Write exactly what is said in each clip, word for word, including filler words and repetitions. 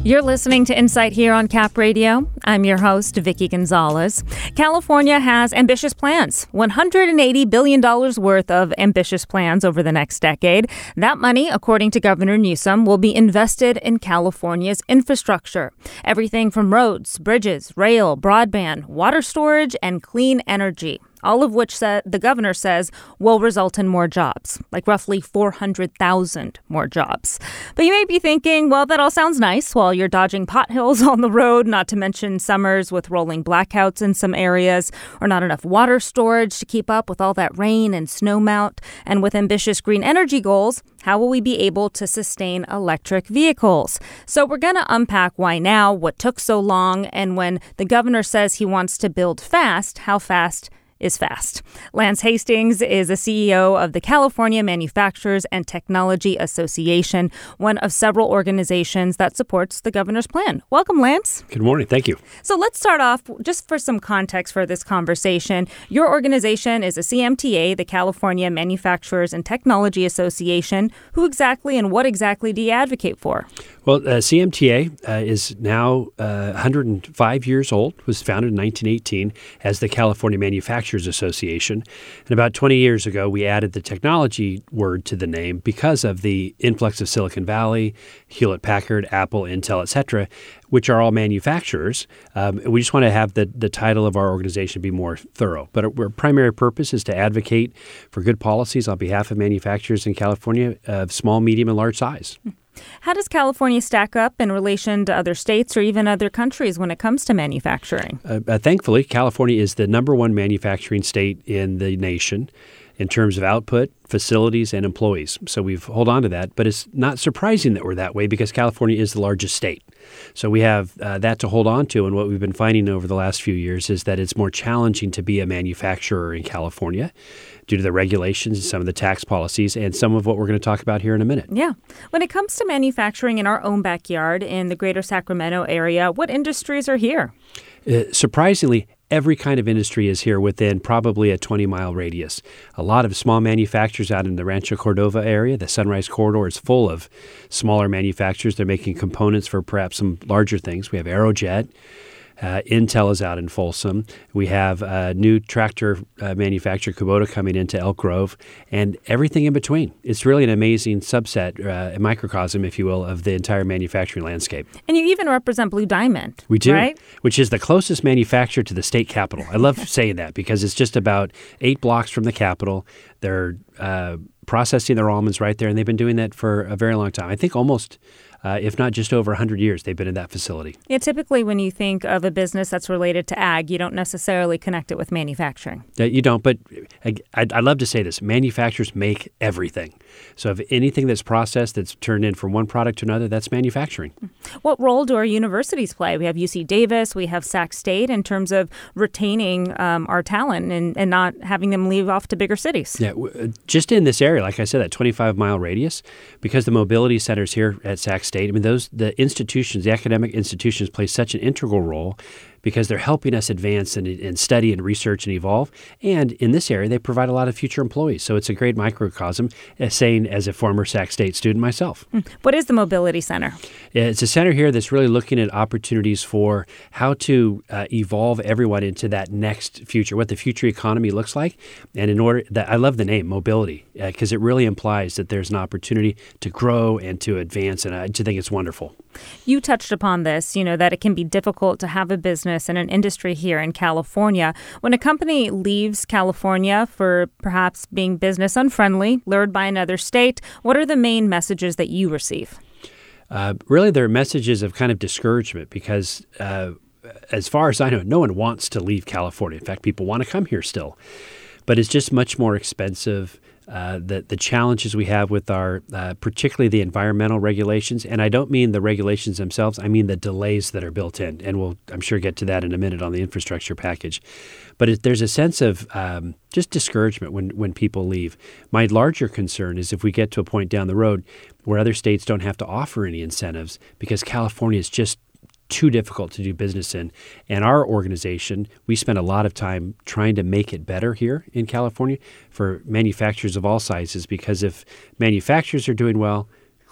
You're listening to Insight here on Cap Radio. I'm your host, Vicky Gonzalez. California has ambitious plans, one hundred eighty billion dollars worth of ambitious plans over the next decade. That money, according to Governor Newsom, will be invested in California's infrastructure. Everything from roads, bridges, rail, broadband, water storage, and clean energy. All of which sa- the governor says will result in more jobs, like roughly four hundred thousand more jobs. But you may be thinking, well, that all sounds nice while you're dodging potholes on the road, not to mention summers with rolling blackouts in some areas, or not enough water storage to keep up with all that rain and snowmelt. And with ambitious green energy goals, how will we be able to sustain electric vehicles? So we're going to unpack why now, what took so long, and when the governor says he wants to build fast, how fast is fast. Lance Hastings is a C E O of the California Manufacturers and Technology Association, one of several organizations that supports the governor's plan. Welcome, Lance. Good morning. Thank you. So let's start off just for some context for this conversation. Your organization is a C M T A, the California Manufacturers and Technology Association. Who exactly and what exactly do you advocate for? Well, uh, C M T A uh, is now uh, one hundred five years old, was founded in nineteen eighteen as the California Manufacturers Association. And about twenty years ago, we added the technology word to the name because of the influx of Silicon Valley, Hewlett-Packard, Apple, Intel, et cetera, which are all manufacturers. Um, we just want to have the, the title of our organization be more thorough. But our, our primary purpose is to advocate for good policies on behalf of manufacturers in California of small, medium, and large size. How does California stack up in relation to other states or even other countries when it comes to manufacturing? Uh, uh, thankfully, California is the number one manufacturing state in the nation in terms of output, facilities, and employees. So we've hold on to that. But it's not surprising that we're that way because California is the largest state. So we have uh, that to hold on to. And what we've been finding over the last few years is that it's more challenging to be a manufacturer in California due to the regulations and some of the tax policies and some of what we're going to talk about here in a minute. Yeah. When it comes to manufacturing in our own backyard in the greater Sacramento area, what industries are here? Uh, surprisingly, every kind of industry is here within probably a twenty-mile radius. A lot of small manufacturers out in the Rancho Cordova area. The Sunrise Corridor is full of smaller manufacturers. They're making components for perhaps some larger things. We have Aerojet. Uh, Intel is out in Folsom. We have a new tractor uh, manufacturer, Kubota, coming into Elk Grove, and everything in between. It's really an amazing subset, uh, a microcosm, if you will, of the entire manufacturing landscape. And you even represent Blue Diamond. We do, right? Which is the closest manufacturer to the state capitol. I love saying that because it's just about eight blocks from the capitol. They're uh, processing their almonds right there, and they've been doing that for a very long time. I think almost Uh, if not just over one hundred years, they've been in that facility. Yeah, typically when you think of a business that's related to ag, you don't necessarily connect it with manufacturing. Uh, you don't, but I, I'd, I'd love to say this. Manufacturers make everything. So if anything that's processed that's turned in from one product to another, that's manufacturing. What role do our universities play? We have U C Davis, we have Sac State in terms of retaining um, our talent and, and not having them leave off to bigger cities. Yeah, w- just in this area, like I said, that twenty-five mile radius, because the mobility centers here at Sac State, I mean, those the institutions, the academic institutions play such an integral role because they're helping us advance and, and study and research and evolve. And in this area, they provide a lot of future employees. So it's a great microcosm, as saying as a former Sac State student myself. What is the Mobility Center? It's a center here that's really looking at opportunities for how to uh, evolve everyone into that next future, what the future economy looks like. And in order that, I love the name mobility because uh, it really implies that there's an opportunity to grow and to advance. And I just think it's wonderful. You touched upon this, you know, that it can be difficult to have a business and an industry here in California. When a company leaves California for perhaps being business unfriendly, lured by another state, what are the main messages that you receive? Uh, really, they're messages of kind of discouragement because uh, as far as I know, no one wants to leave California. In fact, people want to come here still. But it's just much more expensive. Uh, the, the challenges we have with our, uh, particularly the environmental regulations, and I don't mean the regulations themselves, I mean the delays that are built in, and we'll, I'm sure, get to that in a minute on the infrastructure package. But it, there's a sense of um, just discouragement when, when people leave. My larger concern is if we get to a point down the road where other states don't have to offer any incentives because California is just too difficult to do business in. And our organization, we spend a lot of time trying to make it better here in California for manufacturers of all sizes, because if manufacturers are doing well,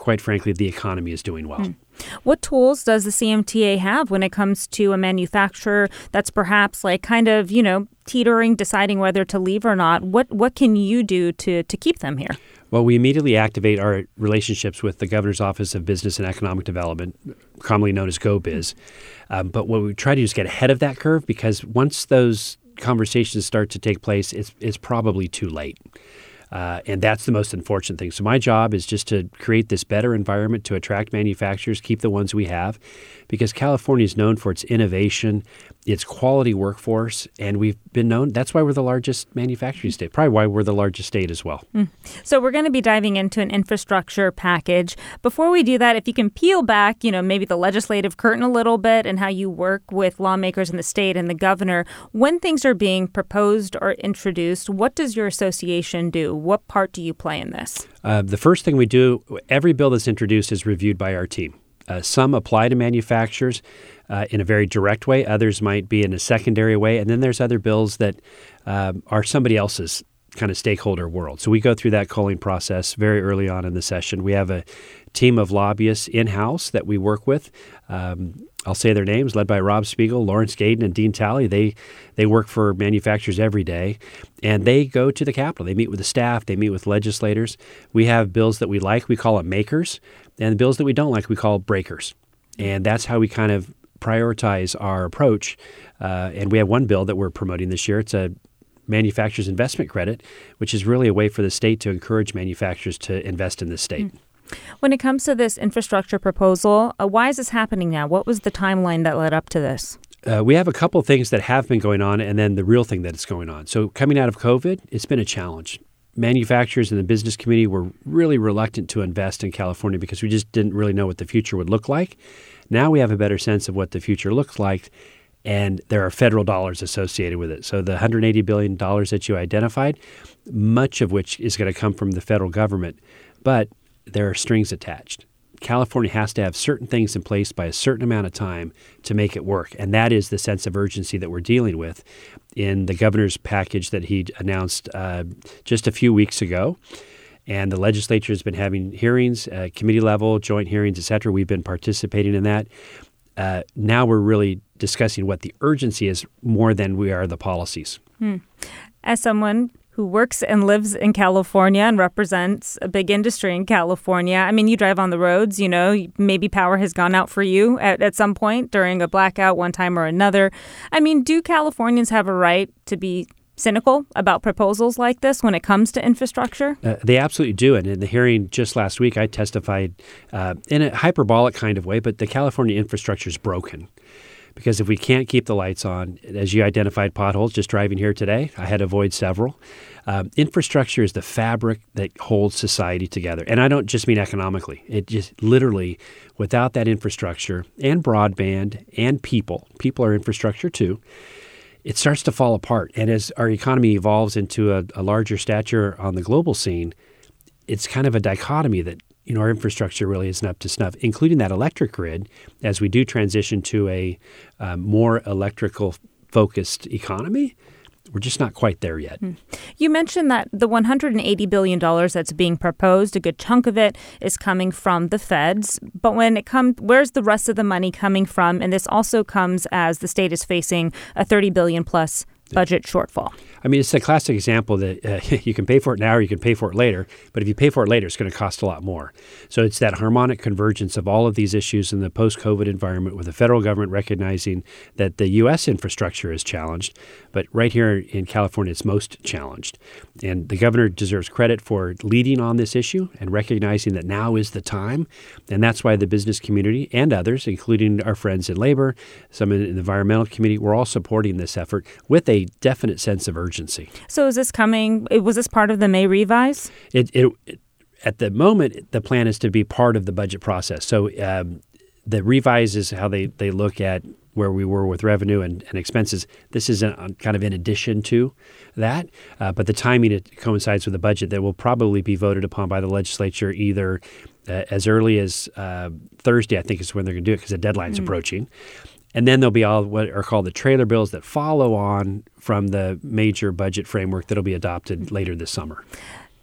quite frankly, the economy is doing well. Mm. What tools does the C M T A have when it comes to a manufacturer that's perhaps like kind of, you know, teetering, deciding whether to leave or not? What what can you do to to keep them here? Well, we immediately activate our relationships with the Governor's Office of Business and Economic Development, commonly known as GoBiz. Um, but what we try to do is get ahead of that curve, because once those conversations start to take place, it's, it's probably too late. Uh, and that's the most unfortunate thing. So my job is just to create this better environment to attract manufacturers, keep the ones we have, because California is known for its innovation, its quality workforce, and we've been known. That's why we're the largest manufacturing state, probably why we're the largest state as well. Mm. So we're going to be diving into an infrastructure package. Before we do that, if you can peel back, you know, maybe the legislative curtain a little bit and how you work with lawmakers in the state and the governor, when things are being proposed or introduced, what does your association do? What part do you play in this? Uh, the first thing we do, every bill that's introduced is reviewed by our team. Uh, some apply to manufacturers uh, in a very direct way. Others might be in a secondary way. And then there's other bills that uh, are somebody else's kind of stakeholder world. So we go through that culling process very early on in the session. We have a team of lobbyists in-house that we work with. Um, I'll say their names, led by Rob Spiegel, Lawrence Gaden, and Dean Talley. They they work for manufacturers every day, and they go to the Capitol. They meet with the staff. They meet with legislators. We have bills that we like. We call them makers, and the bills that we don't like, we call breakers. And that's how we kind of prioritize our approach. Uh, and we have one bill that we're promoting this year. It's a manufacturer's investment credit, which is really a way for the state to encourage manufacturers to invest in the state. Mm. When it comes to this infrastructure proposal, uh, why is this happening now? What was the timeline that led up to this? Uh, we have a couple of things that have been going on, and then the real thing that is going on. So coming out of COVID, it's been a challenge. Manufacturers in the business community were really reluctant to invest in California because we just didn't really know what the future would look like. Now we have a better sense of what the future looks like, and there are federal dollars associated with it. So the one hundred eighty billion dollars that you identified, much of which is going to come from the federal government, but there are strings attached. California has to have certain things in place by a certain amount of time to make it work. And that is the sense of urgency that we're dealing with in the governor's package that he announced uh, just a few weeks ago. And the legislature has been having hearings, uh, committee level, joint hearings, et cetera. We've been participating in that. Uh, now we're really discussing what the urgency is more than we are the policies. Hmm. As someone who works and lives in California and represents a big industry in California. I mean, you drive on the roads, you know, maybe power has gone out for you at, at some point during a blackout one time or another. I mean, do Californians have a right to be cynical about proposals like this when it comes to infrastructure? Uh, they absolutely do. And in the hearing just last week, I testified uh, in a hyperbolic kind of way, but the California infrastructure is broken. Because if we can't keep the lights on, as you identified potholes just driving here today, I had to avoid several. Um, infrastructure is the fabric that holds society together. And I don't just mean economically. It just literally, without that infrastructure and broadband and people, people are infrastructure too, it starts to fall apart. And as our economy evolves into a, a larger stature on the global scene, it's kind of a dichotomy that you know, our infrastructure really isn't up to snuff, including that electric grid, as we do transition to a um, more electrical-focused economy. We're just not quite there yet. Hmm. You mentioned that the one hundred eighty billion dollars that's being proposed, a good chunk of it is coming from the feds. But when it comes, where's the rest of the money coming from? And this also comes as the state is facing a thirty billion dollars plus budget shortfall. I mean, it's a classic example that uh, you can pay for it now or you can pay for it later, but if you pay for it later, it's going to cost a lot more. So it's that harmonic convergence of all of these issues in the post-COVID environment with the federal government recognizing that the U S infrastructure is challenged, but right here in California, it's most challenged. And the governor deserves credit for leading on this issue and recognizing that now is the time. And that's why the business community and others, including our friends in labor, some in the environmental community, we're all supporting this effort with a definite sense of urgency. So is this coming, was this part of the May revise? It, it, it at the moment, the plan is to be part of the budget process. So um, the revise is how they, they look at where we were with revenue and, and expenses. This is an, kind of in addition to that, uh, but the timing, it coincides with the budget that will probably be voted upon by the legislature either uh, as early as uh, Thursday, I think is when they're going to do it because the deadline's mm. approaching. And then there'll be all what are called the trailer bills that follow on from the major budget framework that'll be adopted later this summer.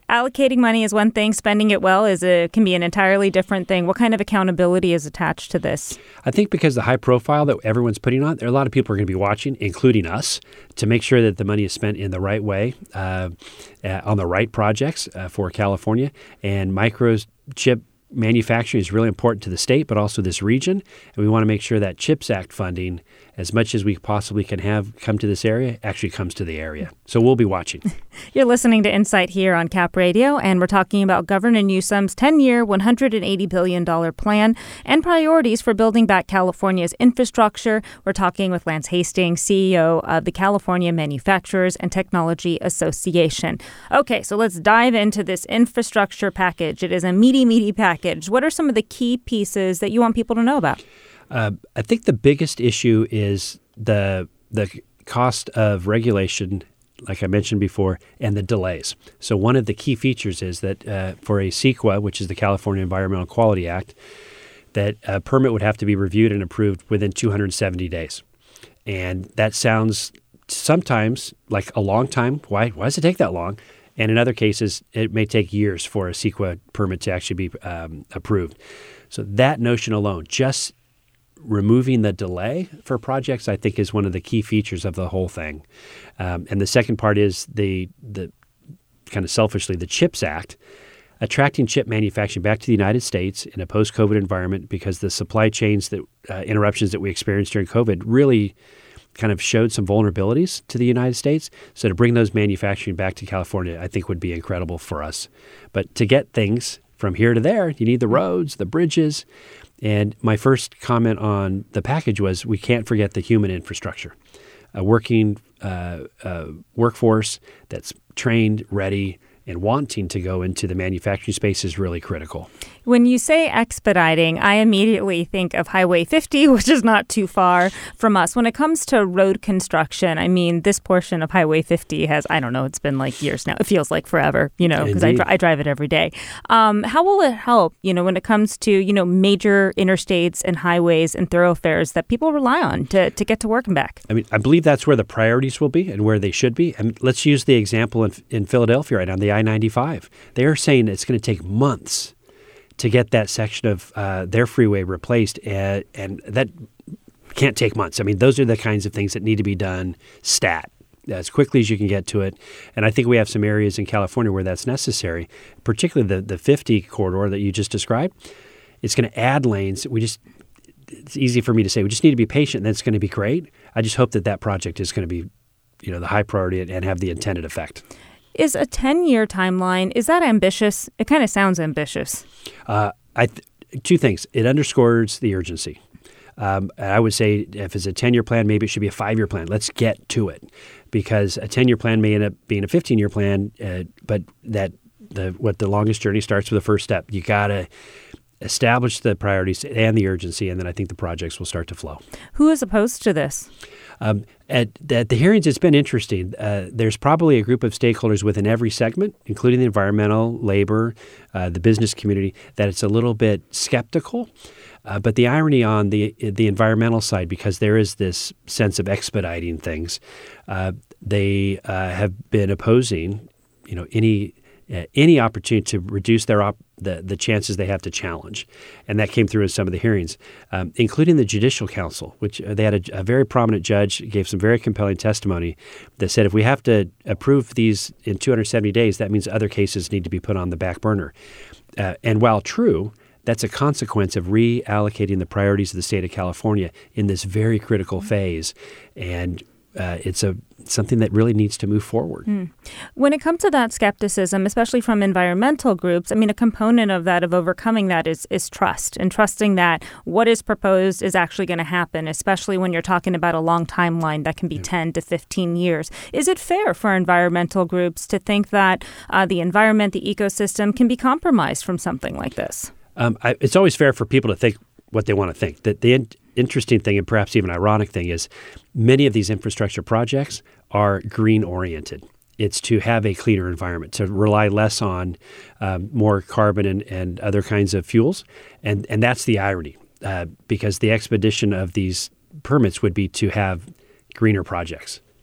Allocating money is one thing. Spending it well is a, can be an entirely different thing. What kind of accountability is attached to this? I think because the high profile that everyone's putting on, there are a lot of people are going to be watching, including us, to make sure that the money is spent in the right way, uh, uh, on the right projects uh, for California. And microchip manufacturing is really important to the state, but also this region. And we want to make sure that CHIPS Act funding, as much as we possibly can have come to this area, actually comes to the area. So we'll be watching. You're listening to Insight here on Cap Radio, and we're talking about Governor Newsom's ten-year, one hundred eighty billion dollars plan and priorities for building back California's infrastructure. We're talking with Lance Hastings, C E O of the California Manufacturers and Technology Association. Okay, so let's dive into this infrastructure package. It is a meaty, meaty package. What are some of the key pieces that you want people to know about? Uh, I think the biggest issue is the the cost of regulation, like I mentioned before, and the delays. So one of the key features is that uh, for a CEQA, which is the California Environmental Quality Act, that a permit would have to be reviewed and approved within two hundred seventy days. And that sounds sometimes like a long time. Why, why does it take that long? And in other cases, it may take years for a CEQA permit to actually be um, approved. So that notion alone, just removing the delay for projects, I think, is one of the key features of the whole thing. Um, and the second part is the the kind of selfishly the CHIPS Act, attracting chip manufacturing back to the United States in a post-COVID environment, because the supply chains that uh, interruptions that we experienced during COVID really kind of showed some vulnerabilities to the United States. So to bring those manufacturing back to California, I think would be incredible for us. But to get things from here to there, you need the roads, the bridges. And my first comment on the package was we can't forget the human infrastructure. A working uh, uh, workforce that's trained, ready, and wanting to go into the manufacturing space is really critical. When you say expediting, I immediately think of Highway fifty, which is not too far from us. When it comes to road construction, I mean, this portion of Highway fifty has, I don't know, it's been like years now. It feels like forever, you know, because I, dri- I drive it every day. Um, how will it help, you know, when it comes to, you know, major interstates and highways and thoroughfares that people rely on to, to get to work and back? I mean, I believe that's where the priorities will be and where they should be. I mean, let's use the example in, in Philadelphia right now, the I ninety-five. They are saying it's going to take months to get that section of uh, their freeway replaced, and, and that can't take months. I mean, those are the kinds of things that need to be done stat, as quickly as you can get to it. And I think we have some areas in California where that's necessary, particularly the, the fifty corridor that you just described. It's going to add lanes. We just, it's easy for me to say, we just need to be patient, and that's going to be great. I just hope that that project is going to be, you know, the high priority and have the intended effect. Is a ten-year timeline, is that ambitious? It kind of sounds ambitious. Uh, I th- two things. It underscores the urgency. Um, I would say if it's a ten-year plan, maybe it should be a five-year plan. Let's get to it, because a ten-year plan may end up being a fifteen-year plan, uh, but that the what the longest journey starts with the first step. You got to establish the priorities and the urgency, and then I think the projects will start to flow. Who is opposed to this? Um, at, at the hearings, it's been interesting. Uh, there's probably a group of stakeholders within every segment, including the environmental, labor, uh, the business community, that it's a little bit skeptical. Uh, but the irony on the the environmental side, because there is this sense of expediting things, uh, they uh, have been opposing, you know, any uh, any opportunity to reduce their op- the the chances they have to challenge, and that came through in some of the hearings, um, including the Judicial Council, which uh, they had a, a very prominent judge gave some very compelling testimony that said if we have to approve these in two hundred seventy days, that means other cases need to be put on the back burner. Uh, and while true, that's a consequence of reallocating the priorities of the state of California in this very critical phase, and uh, it's a something that really needs to move forward. Mm. When it comes to that skepticism, especially from environmental groups, I mean, a component of that, of overcoming that is, is trust, and trusting that what is proposed is actually going to happen, especially when you're talking about a long timeline that can be yeah. ten to fifteen years. Is it fair for environmental groups to think that uh, the environment, the ecosystem can be compromised from something like this? Um, I, it's always fair for people to think what they want to think. That the in- interesting thing, and perhaps even ironic thing, is many of these infrastructure projects are green-oriented. It's to have a cleaner environment, to rely less on um, more carbon and, and other kinds of fuels. And, and that's the irony, uh, because the expedition of these permits would be to have greener projects.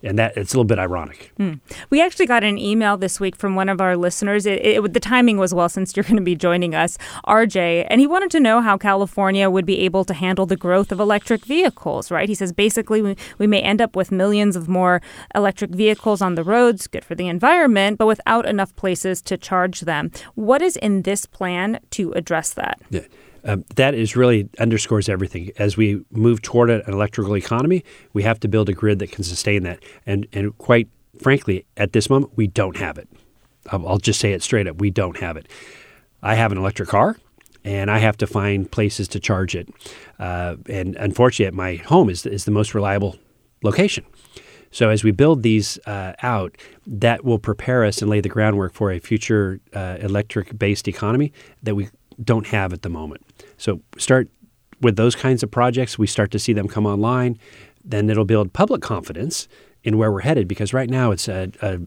And that it's a little bit ironic. Mm. We actually got an email this week from one of our listeners. It, it, the timing was well since you're going to be joining us, R J, and he wanted to know how California would be able to handle the growth of electric vehicles, right? He says basically we, we may end up with millions of more electric vehicles on the roads, good for the environment, but without enough places to charge them. What is in this plan to address that? Yeah. Um, that is really underscores everything. As we move toward an electrical economy, we have to build a grid that can sustain that. And and quite frankly, at this moment, we don't have it. I'll, I'll just say it straight up. We don't have it. I have an electric car, and I have to find places to charge it. Uh, and unfortunately, my home is, is the most reliable location. So as we build these uh, out, that will prepare us and lay the groundwork for a future uh, electric-based economy that we don't have at the moment. So start with those kinds of projects. We start to see them come online. Then it'll build public confidence in where we're headed, because right now it's a, a,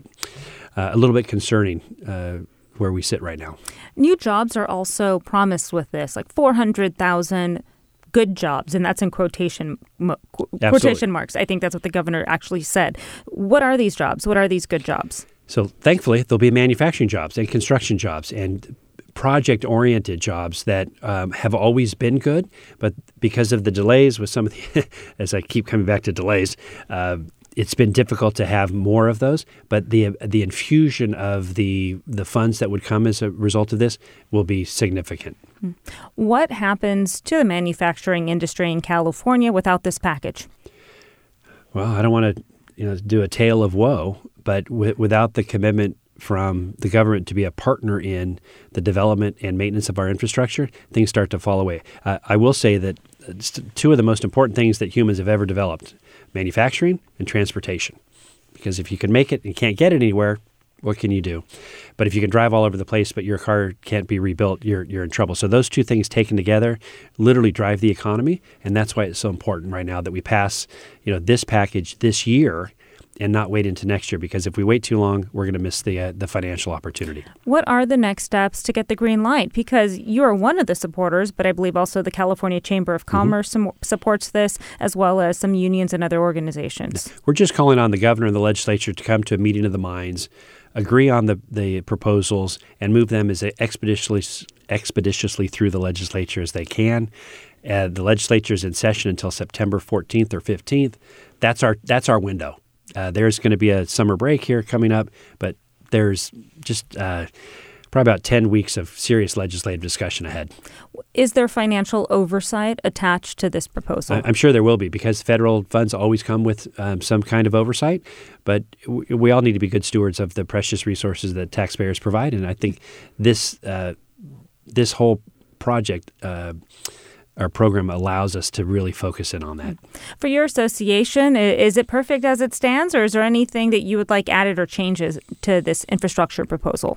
a little bit concerning uh, where we sit right now. New jobs are also promised with this, like four hundred thousand good jobs, and that's in quotation quotation marks. I think that's what the governor actually said. What are these jobs? What are these good jobs? So thankfully, there'll be manufacturing jobs and construction jobs and project-oriented jobs that um, have always been good, but because of the delays with some of the, as I keep coming back to delays, uh, it's been difficult to have more of those. But the the infusion of the the funds that would come as a result of this will be significant. What happens to the manufacturing industry in California without this package? Well, I don't want to you know do a tale of woe, but w- without the commitment from the government to be a partner in the development and maintenance of our infrastructure, things start to fall away. Uh, I will say that two of the most important things that humans have ever developed, manufacturing and transportation. Because if you can make it and can't get it anywhere, what can you do? But if you can drive all over the place, but your car can't be rebuilt, you're you're in trouble. So those two things taken together literally drive the economy, and that's why it's so important right now that we pass, you know, this package this year and not wait into next year, because if we wait too long, we're going to miss the uh, the financial opportunity. What are the next steps to get the green light? Because you are one of the supporters, but I believe also the California Chamber of Commerce mm-hmm. supports this, as well as some unions and other organizations. We're just calling on the governor and the legislature to come to a meeting of the minds, agree on the, the proposals, and move them as expeditiously, expeditiously through the legislature as they can. Uh, the legislature is in session until September fourteenth or fifteenth. That's our that's our window. Uh, there's going to be a summer break here coming up, but there's just uh, probably about ten weeks of serious legislative discussion ahead. Is there financial oversight attached to this proposal? I'm sure there will be, because federal funds always come with um, some kind of oversight, but w- we all need to be good stewards of the precious resources that taxpayers provide, and I think this uh, this whole project uh our program allows us to really focus in on that. For your association, is it perfect as it stands, or is there anything that you would like added or changes to this infrastructure proposal?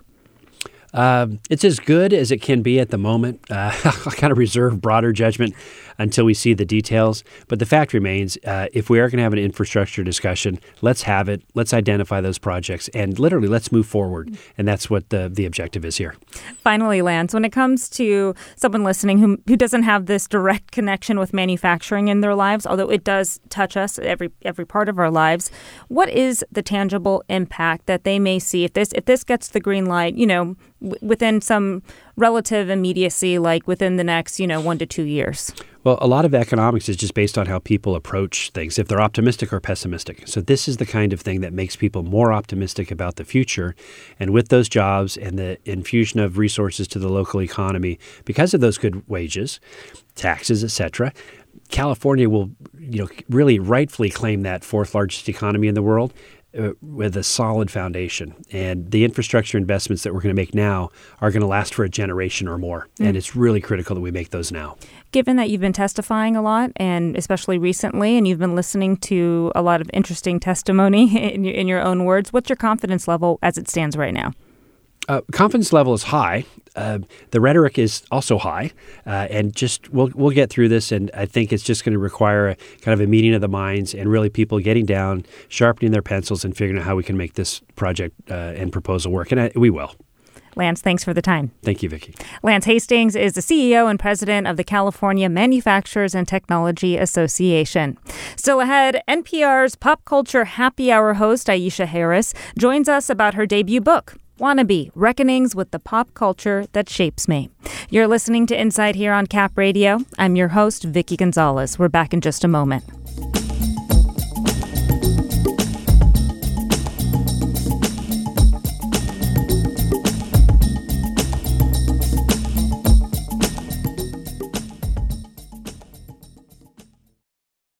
Um, it's as good as it can be at the moment. Uh, I'll kind of reserve broader judgment until we see the details. But the fact remains, uh, if we are going to have an infrastructure discussion, let's have it. Let's identify those projects, and literally let's move forward. And that's what the, the objective is here. Finally, Lance, when it comes to someone listening who, who doesn't have this direct connection with manufacturing in their lives, although it does touch us every every part of our lives, what is the tangible impact that they may see if this if this gets the green light, you know, within some relative immediacy, like within the next, you know, one to two years? Well, a lot of economics is just based on how people approach things, if they're optimistic or pessimistic. So this is the kind of thing that makes people more optimistic about the future. And with those jobs and the infusion of resources to the local economy, because of those good wages, taxes, et cetera, California will, you know, really rightfully claim that fourth largest economy in the world uh, with a solid foundation. And the infrastructure investments that we're going to make now are going to last for a generation or more. Mm. And it's really critical that we make those now. Given that you've been testifying a lot, and especially recently, and you've been listening to a lot of interesting testimony in your, in your own words, what's your confidence level as it stands right now? Uh, confidence level is high. Uh, the rhetoric is also high, uh, and just we'll we'll get through this. And I think it's just going to require a, kind of a meeting of the minds, and really people getting down, sharpening their pencils, and figuring out how we can make this project uh, and proposal work. And I, we will. Lance, thanks for the time. Thank you, Vicki. Lance Hastings is the C E O and president of the California Manufacturers and Technology Association. Still ahead, N P R's pop culture happy hour host Aisha Harris joins us about her debut book, Wannabe, Reckonings with the Pop Culture That Shapes Me. You're listening to Inside here on Cap Radio. I'm your host, Vicki Gonzalez. We're back in just a moment.